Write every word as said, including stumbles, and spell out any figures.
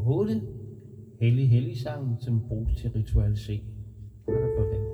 otte. Hellig Hellig-sangen, som bruges til ritualisering. Har du fået den?